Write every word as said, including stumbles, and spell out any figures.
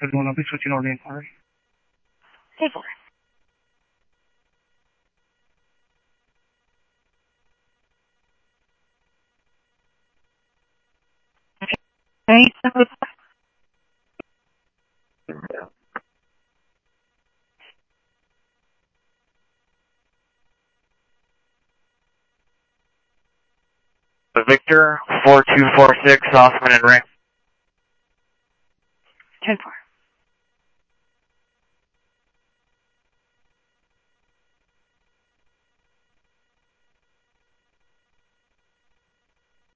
Good one, I'll be switching over the inquiry. ten four. Okay. Victor, four two four six, Hoffman and Rick. ten four.